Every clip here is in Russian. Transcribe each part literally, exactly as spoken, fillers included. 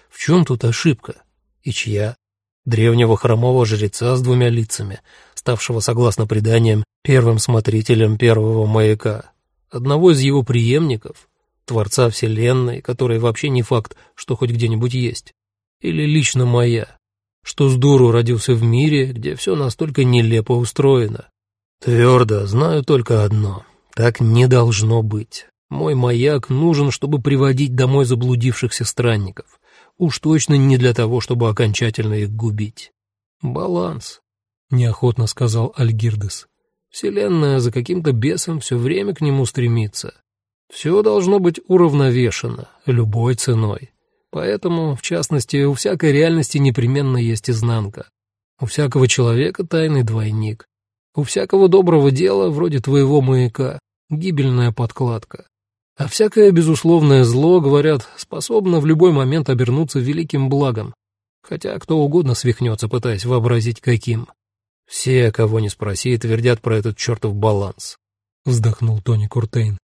В чем тут ошибка? И чья? Древнего хромого жреца с двумя лицами, ставшего, согласно преданиям, первым смотрителем первого маяка, одного из его преемников, Творца Вселенной, который вообще не факт, что хоть где-нибудь есть, или лично моя, что с дуру родился в мире, где все настолько нелепо устроено. Твердо знаю только одно — так не должно быть. Мой маяк нужен, чтобы приводить домой заблудившихся странников. Уж точно не для того, чтобы окончательно их губить. Баланс, — неохотно сказал Альгирдес. Вселенная за каким-то бесом все время к нему стремится. Все должно быть уравновешено, любой ценой. Поэтому, в частности, у всякой реальности непременно есть изнанка. У всякого человека тайный двойник. У всякого доброго дела, вроде твоего маяка, гибельная подкладка. А всякое безусловное зло, говорят, способно в любой момент обернуться великим благом, хотя кто угодно свихнется, пытаясь вообразить каким. Все, кого не спроси, твердят про этот чертов баланс, — вздохнул Тони Куртейн.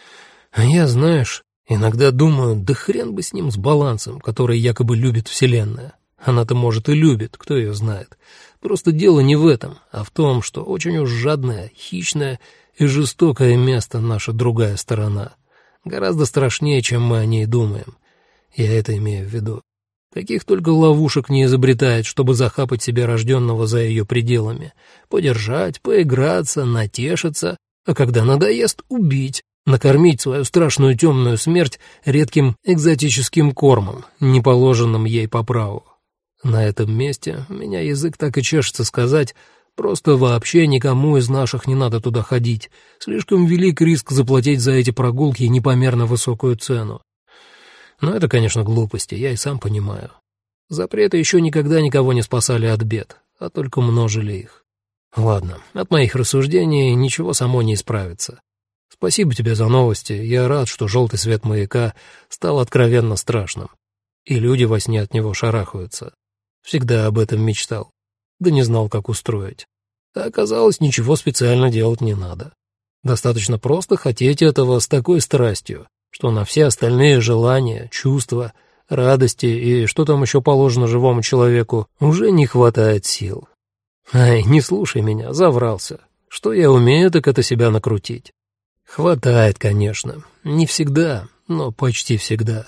А я, знаешь, иногда думаю, да хрен бы с ним, с балансом, который якобы любит Вселенная. Она-то, может, и любит, кто ее знает. Просто дело не в этом, а в том, что очень уж жадное, хищное и жестокое место наша другая сторона. Гораздо страшнее, чем мы о ней думаем. Я это имею в виду. Каких только ловушек не изобретает, чтобы захапать себя рожденного за ее пределами. Подержать, поиграться, натешиться, а когда надоест, убить, накормить свою страшную темную смерть редким экзотическим кормом, не положенным ей по праву. На этом месте у меня язык так и чешется сказать: просто вообще никому из наших не надо туда ходить. Слишком велик риск заплатить за эти прогулки непомерно высокую цену. Но это, конечно, глупости, я и сам понимаю. Запреты еще никогда никого не спасали от бед, а только множили их. Ладно, от моих рассуждений ничего само не исправится. Спасибо тебе за новости, я рад, что желтый свет маяка стал откровенно страшным, и люди во сне от него шарахаются. Всегда об этом мечтал, да не знал, как устроить. А оказалось, ничего специально делать не надо. Достаточно просто хотеть этого с такой страстью, что на все остальные желания, чувства, радости и что там еще положено живому человеку, уже не хватает сил. Ай, не слушай меня, заврался. Что я умею, так это себя накрутить. Хватает, конечно. Не всегда, но почти всегда.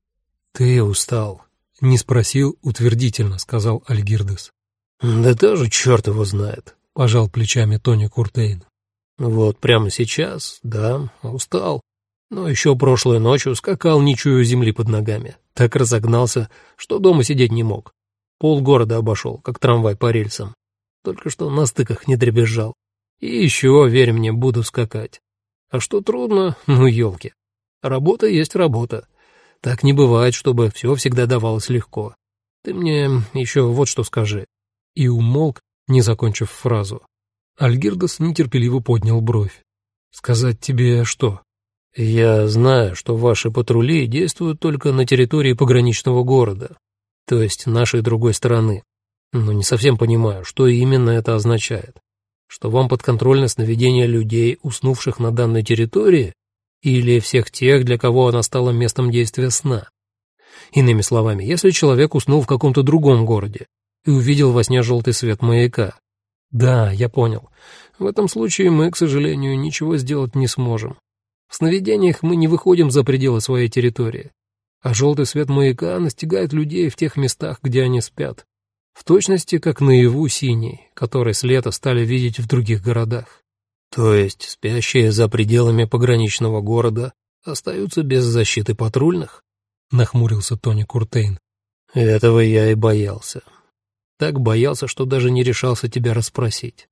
Ты устал. Не спросил, утвердительно сказал Альгирдес. Да тоже черт его знает, пожал плечами Тони Куртейн. Вот прямо сейчас, да, устал. Но еще прошлой ночью скакал, не чуя земли под ногами. Так разогнался, что дома сидеть не мог. Полгорода обошел, как трамвай по рельсам. Только что на стыках не дребезжал. И еще, верь мне, буду скакать. А что трудно, ну елки. Работа есть работа. Так не бывает, чтобы все всегда давалось легко. Ты мне еще вот что скажи. И умолк, не закончив фразу. Альгирдес нетерпеливо поднял бровь. Сказать тебе что? Я знаю, что ваши патрули действуют только на территории пограничного города, то есть нашей другой стороны. Но не совсем понимаю, что именно это означает. Что вам подконтрольно сновидение людей, уснувших на данной территории, или всех тех, для кого она стала местом действия сна? Иными словами, если человек уснул в каком-то другом городе и увидел во сне желтый свет маяка. Да, я понял. В этом случае мы, к сожалению, ничего сделать не сможем. В сновидениях мы не выходим за пределы своей территории, а желтый свет маяка настигает людей в тех местах, где они спят. В точности, как наяву синий, который с лета стали видеть в других городах. То есть спящие за пределами пограничного города остаются без защиты патрульных? Нахмурился Тони Куртейн. Этого я и боялся. Так боялся, что даже не решался тебя расспросить.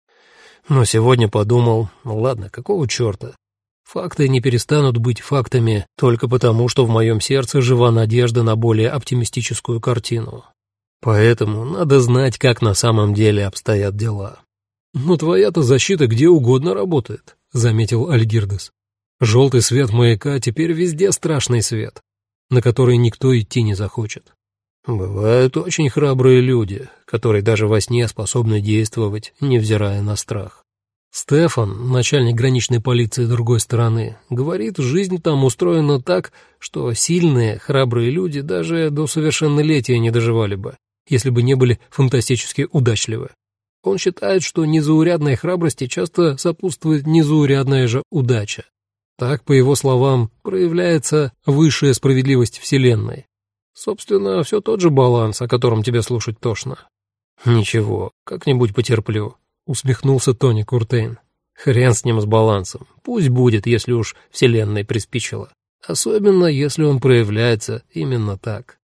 Но сегодня подумал, ладно, какого черта? Факты не перестанут быть фактами только потому, что в моем сердце жива надежда на более оптимистическую картину. Поэтому надо знать, как на самом деле обстоят дела. «Но твоя-то защита где угодно работает», — заметил Альгирдес. «Желтый свет маяка теперь везде страшный свет, на который никто идти не захочет. Бывают очень храбрые люди, которые даже во сне способны действовать, невзирая на страх. Стефан, начальник граничной полиции другой стороны, говорит, жизнь там устроена так, что сильные, храбрые люди даже до совершеннолетия не доживали бы, если бы не были фантастически удачливы. Он считает, что незаурядной храбрости часто сопутствует незаурядная же удача. Так, по его словам, проявляется высшая справедливость Вселенной. Собственно, все тот же баланс, о котором тебе слушать тошно. «Ничего, как-нибудь потерплю», — усмехнулся Тони Куртейн. «Хрен с ним с балансом. Пусть будет, если уж Вселенной приспичило. Особенно, если он проявляется именно так».